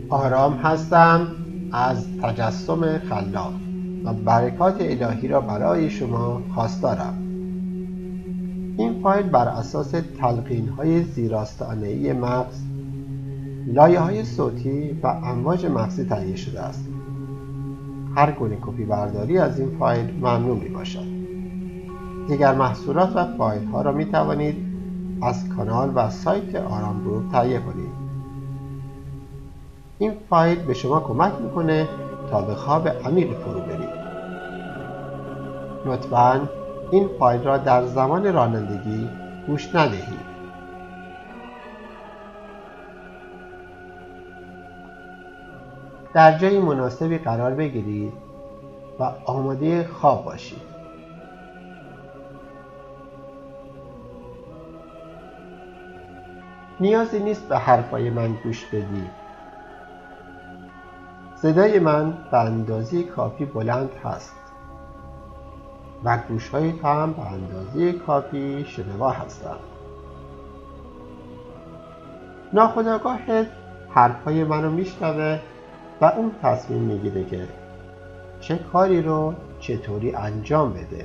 آرام هستم از تجسم خلاق و برکات الهی را برای شما خواستارم. این فایل بر اساس تلقین‌های زیراستانه‌ای مغز، لایه‌های صوتی و امواج مغزی تهیه شده است. هر گونه کپی برداری از این فایل ممنوع میباشد. دیگر محصولات و فایل ها را می توانید از کانال و سایت آرام گروپ تهیه کنید. این فایل به شما کمک میکنه تا به خواب عمیقی فرو برید. لطفاً این فایل را در زمان رانندگی گوش ندهید. در جای مناسبی قرار بگیرید و آماده خواب باشید. نیازی نیست به حرفای من گوش بدید. صدای من به اندازه کافی بلند هست و گوش‌های تو هم به اندازه کافی شنوا هستند. ناخودآگاهت حرفای منو میشنوه و اون تصمیم میگیره که چه کاری رو چطوری انجام بده.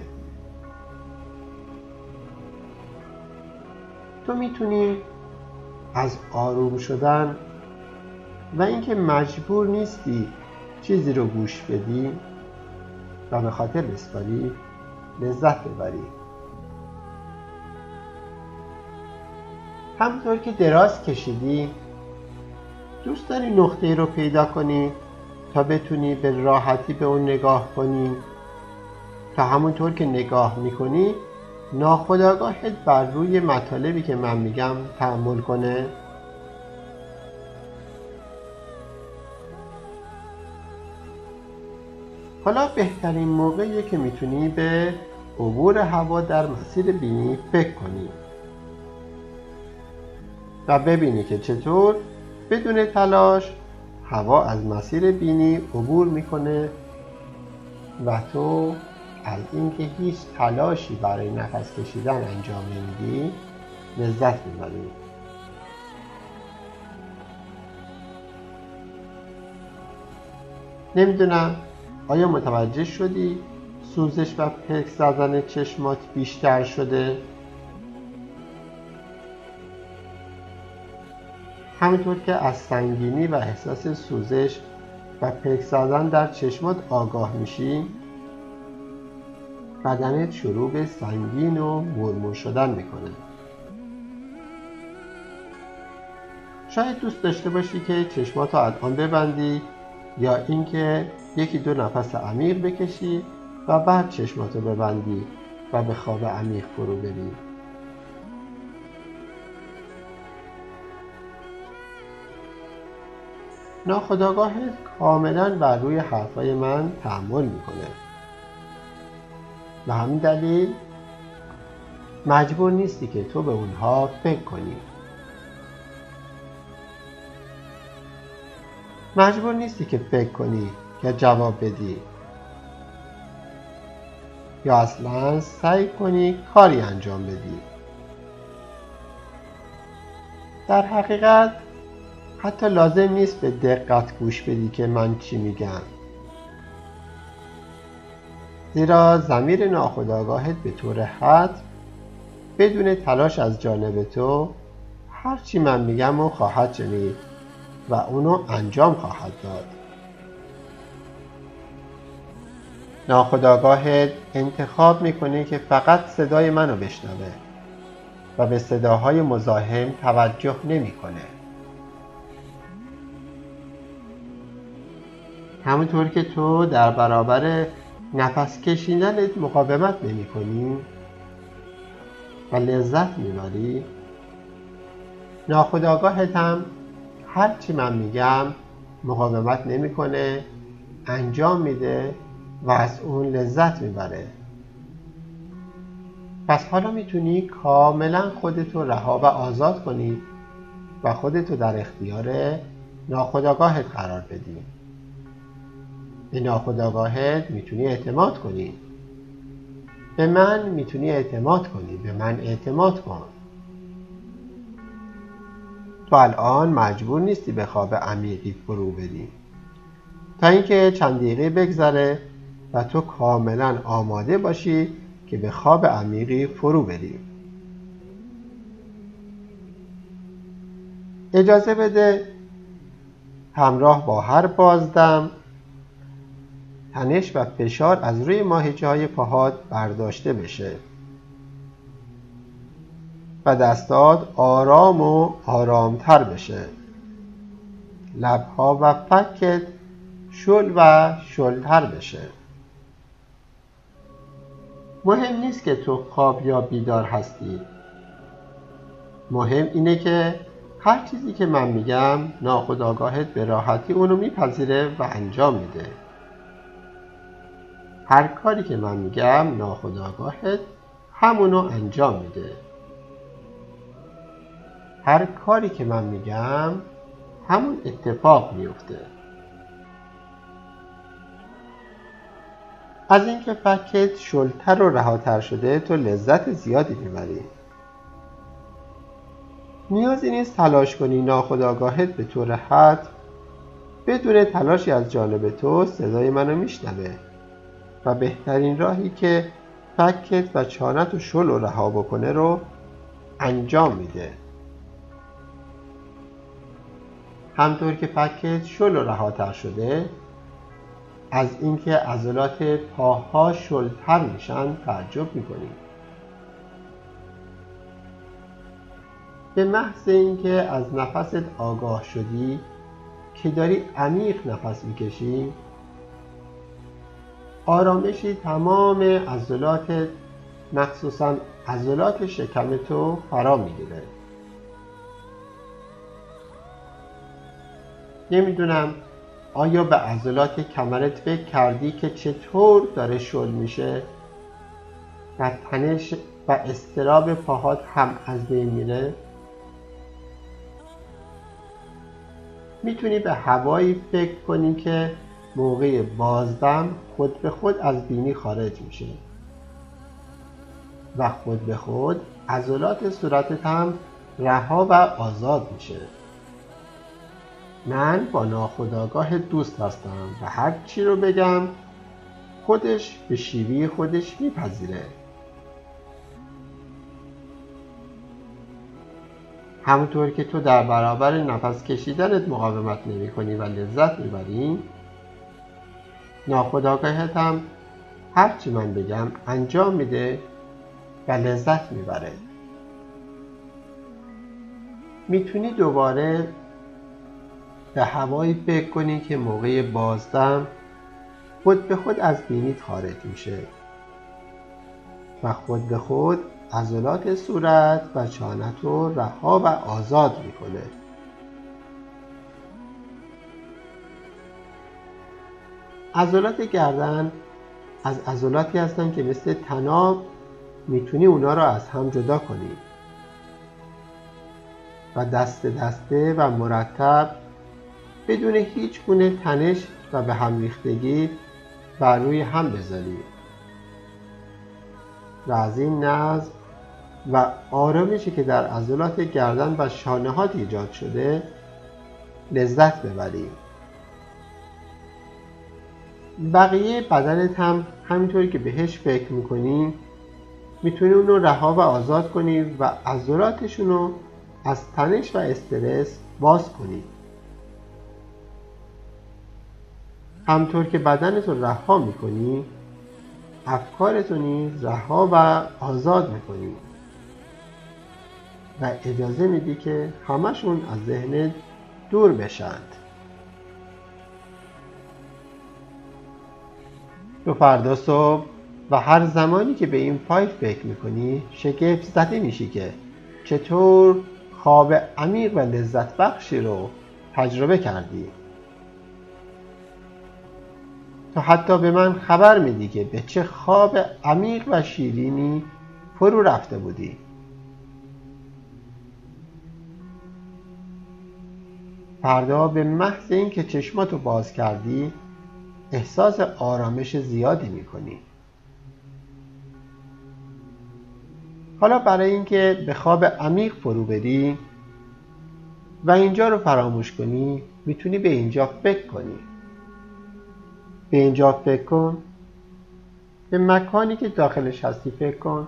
تو میتونی از آروم شدن و اینکه مجبور نیستی چیزی رو گوش بدی و به خاطر بسپاری لذت ببری. همونطور که دراز کشیدی دوست داری نقطه‌ای رو پیدا کنی تا بتونی به راحتی به اون نگاه کنی، تا همونطور که نگاه میکنی ناخودآگاهت بر روی مطالبی که من میگم تأمل کنه. حالا بهترین موقعیه که میتونی به عبور هوا در مسیر بینی فکر کنی و ببینی که چطور بدون تلاش هوا از مسیر بینی عبور میکنه و تو از اینکه هیچ تلاشی برای نفس کشیدن انجام نمیدی لذت میبری. نمیدونم آیا متوجه شدی سوزش و پلک زدن چشمات بیشتر شده؟ همینطور که از سنگینی و احساس سوزش و پلک زدن در چشمات آگاه میشی، بدنت شروع به سنگین و مرمور شدن میکنه. شاید دوست داشته باشی که چشماتو الان ببندی یا اینکه یکی دو نفس عمیق بکشی و بعد چشماتو ببندی و به خواب عمیق فرو بری. ناخودآگاهت کاملا بر روی حرفای من تأمل میکنه. به همین دلیل مجبور نیستی که تو به اونها فکر کنی. مجبور نیستی که فکر کنی یا جواب بدی یا اصلا سعی کنی کاری انجام بدی. در حقیقت حتی لازم نیست به دقت گوش بدی که من چی میگم، زیرا ضمیر ناخودآگاهت به طور حتم بدون تلاش از جانب تو هر چی من میگم رو خواهد شنید و اونو انجام خواهد داد. ناخودآگاهت انتخاب میکنه که فقط صدای منو بشنوه و به صداهای مزاحم توجه نمیکنه. همونطور که تو در برابر نفس کشیدنت مقاومت نمی‌کنی و لذت می‌بری، ناخودآگاهت هم هر چی من میگم مقاومت نمی‌کنه، انجام میده و از اون لذت میبره. پس حالا میتونی کاملا خودتو رها و آزاد کنی و خودتو در اختیار ناخودآگاهت قرار بدی. به ناخودآگاهت میتونی اعتماد کنی. به من میتونی اعتماد کنی. به من اعتماد کن. تو الان مجبور نیستی به خواب عمیقی فرو بری تا اینکه چند دقیقه بگذره و تو کاملا آماده باشی که به خواب عمیقی فرو بری. اجازه بده همراه با هر بازدم تنش و فشار از روی ماهیچه‌های پاهات برداشته بشه و دستات آرام و آرامتر بشه. لبها و فکت شل و شلتر بشه. مهم نیست که تو خواب یا بیدار هستی. مهم اینه که هر چیزی که من میگم ناخودآگاهت به راحتی اونو میپذیره و انجام میده. هر کاری که من میگم ناخودآگاهت همونو انجام میده. هر کاری که من میگم همون اتفاق میفته. از اینکه فکت شلتر و رهاتر شده تو لذت زیادی میبری. نیازی نیست تلاش کنی ناخودآگاهت به طور حتم بدون تلاشی از جانب تو صدای منو میشنوه و بهترین راهی که فکت و چانت و شل و رها بکنه رو انجام میده. همطور که فکت شل و رهاتر شده از اینکه عضلات پاها شلتر میشن تعجب میکنی. به محض اینکه از نفست آگاه شدی که داری عمیق نفس میکشی، آرامشی تمام عضلات مخصوصا عضلات شکم تو فرا میگیره. نمیدونم آیا به عضلات کمرت فکر کردی که چطور داره شل میشه و تنش و اضطراب پاهات هم از بین میره؟ میتونی به هوایی فکر کنی که موقع بازدم خود به خود از بینی خارج میشه و خود به خود عضلات صورتت هم رها و آزاد میشه. من با ناخودآگاه دوست هستم و هر چی رو بگم خودش به شیوه خودش میپذیره. همونطور که تو در برابر نفس کشیدنت مقاومت نمی کنی و لذت میبری، ناخودآگاهت هم هر چی من بگم انجام میده و لذت میبره. میتونی دوباره به هوایی فکر کنی که موقع بازدم خود به خود از بینیت خارج میشه و خود به خود عضلات صورت و چانت رو رها و آزاد میکنه. عضلات گردن از عضلاتی هستن که مثل طناب میتونی اونا رو از هم جدا کنی و دسته دسته و مرتب بدون هیچ گونه تنش و به هم ریختگی بر روی هم بذاری و از این نظم و آرامشی که در عضلات گردن و شانه‌هات ایجاد شده لذت ببری. بقیه بدنت هم همینطوری که بهش فکر میکنی میتونی اون رو رها و آزاد کنی و عضلاتشون رو از تنش و استرس باز کنی. همطور که بدنت رو رها میکنی افکارت رو نیز رها و آزاد میکنی و اجازه میدی که همشون از ذهنت دور بشند. تو فردا صبح و هر زمانی که به این فایل فکر میکنی شگفت زده میشی که چطور خواب عمیق و لذت بخشی رو تجربه کردی. تو حتی به من خبر میدی که به چه خواب عمیق و شیرینی فرو رفته بودی. فردا به محض اینکه چشماتو باز کردی احساس آرامش زیادی میکنی. حالا برای اینکه به خواب عمیق فرو بری و اینجا رو فراموش کنی، میتونی به اینجا فکر کنی. به اینجا فکر کن، به مکانی که داخلش هستی فکر کن.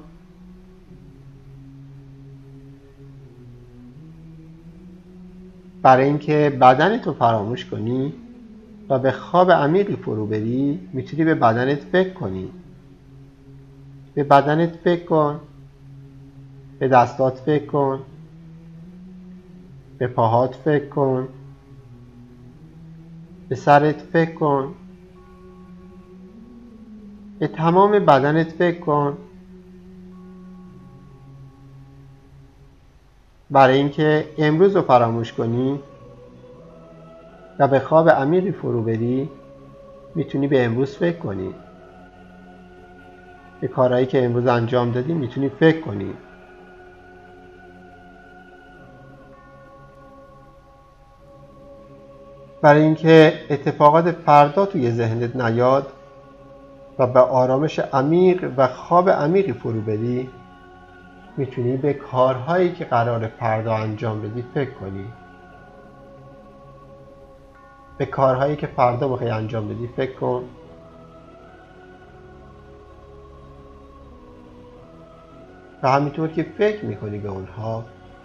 برای اینکه بدنت رو فراموش کنی و به خواب عمیقی فرو بری، میتونی به بدنت فکر کنی. به بدنت فکر کن، به دستات فکر کن، به پاهات فکر کن، به سرت فکر کن، به تمام بدنت فکر کن. برای اینکه امروز رو فراموش کنی و به خواب عمیقی فرو بری، میتونی به امروز فکر کنی. به کارهایی که امروز انجام دادی میتونی فکر کنی. برای اینکه اتفاقات فردا توی ذهنت نیاد و به آرامش عمیق و خواب عمیقی فرو بری، میتونی به کارهایی که قرار فردا انجام بدی فکر کنی. به کارهایی که فردا بخوای انجام بدی فکر کن. و همینطور که فکر میکنی به اونها،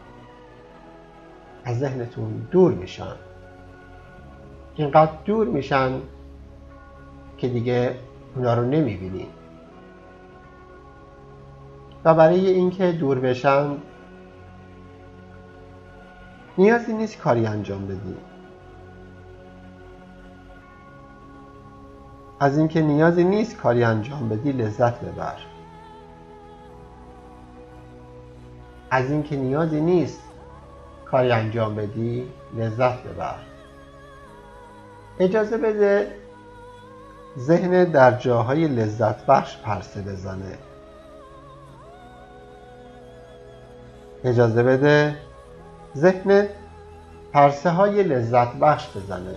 از ذهنتون دور میشن. اینقدر دور میشن که دیگه اونا رو نمیبینی. و برای اینکه دور بشن نیازی نیست کاری انجام بدی. از اینکه نیازی نیست کاری انجام بدی لذت ببر. از اینکه نیازی نیست کاری انجام بدی لذت ببر. اجازه بده ذهن در جاهای لذت بخش پرسه بزنه. اجازه بده ذهن پرسه های لذت بخش بزنه.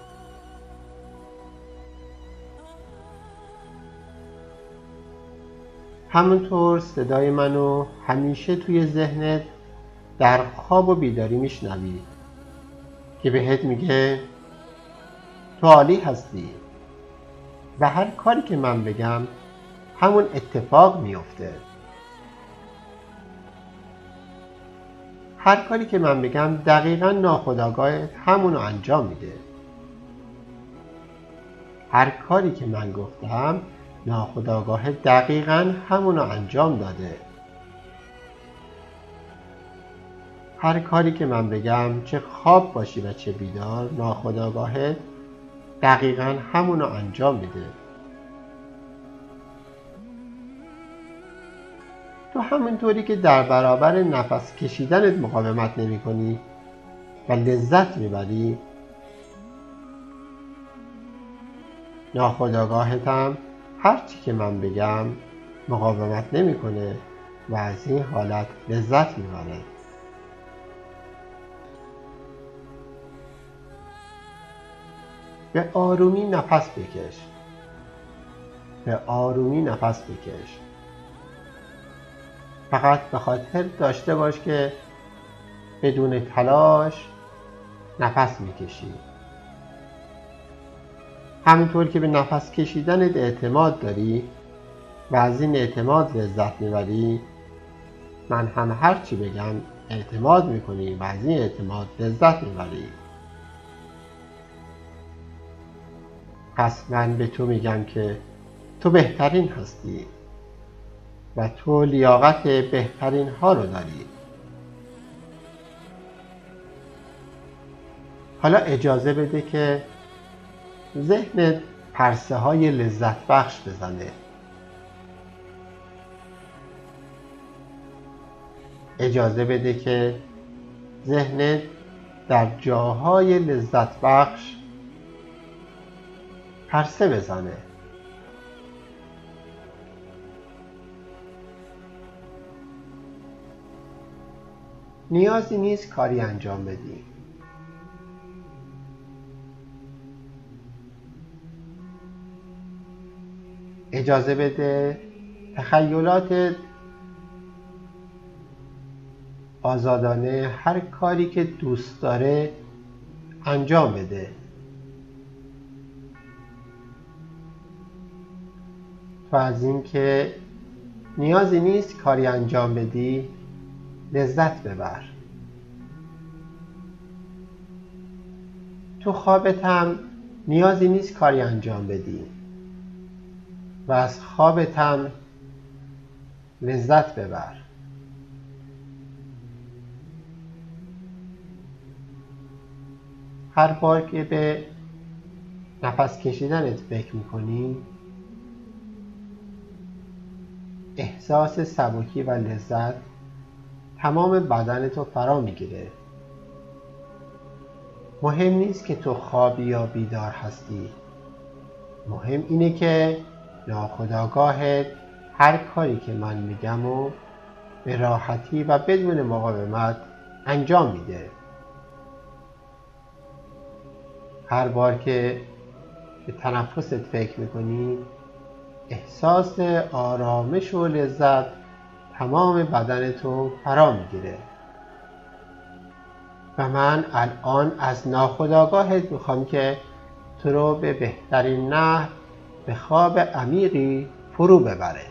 همونطور صدای منو همیشه توی ذهنت در خواب و بیداری میشنوی که بهت میگه تو عالی هستی و هر کاری که من بگم همون اتفاق میفته. هر کاری که من بگم دقیقاً ناخودآگاهت همونو انجام میده. هر کاری که من گفتم ناخودآگاهت دقیقاً همونو انجام داده. هر کاری که من بگم، چه خواب باشی و چه بیدار، ناخودآگاهت دقیقاً همونو انجام میده. تو همونطوری که در برابر نفس کشیدنت مقاومت نمی کنی و لذت میبری، ناخودآگاهت هم هر چی که من بگم مقاومت نمیکنه و از این حالت لذت میبره. به آرومی نفس بکش. به آرومی نفس بکش. فقط به خاطر داشته باش که بدون تلاش نفس میکشی. همونطور که به نفس کشیدنت اعتماد داری و از این اعتماد لذت میبری، من هم هر چی بگم اعتماد میکنی و از این اعتماد لذت میبری. پس من به تو میگم که تو بهترین هستی و تو لیاقت بهترین ها رو داری. حالا اجازه بده که ذهنت پرسه های لذت بخش بزنه. اجازه بده که ذهنت در جاهای لذت بخش پرسه بزنه. نیازی نیست کاری انجام بدی. اجازه بده تخیلاتت آزادانه هر کاری که دوست داره انجام بده. تو از این که نیازی نیست کاری انجام بدی لذت ببر. تو خوابت هم نیازی نیست کاری انجام بدی و از خوابت هم لذت ببر. هر بار که به نفس کشیدنت فکر میکنی احساس سبکی و لذت تمام بدنتو فرا میگیره. مهم نیست که تو خوابی یا بیدار هستی، مهم اینه که ناخودآگاهت هر کاری که من میگم و به راحتی و بدون مقاومت انجام میده. هر بار که به تنفست فکر میکنی احساس آرامش و لذت تمام بدنتو فرا میگیره. و من الان از ناخودآگاهت میخوام که تو رو به بهترین نحو به خواب عمیقی فرو ببره.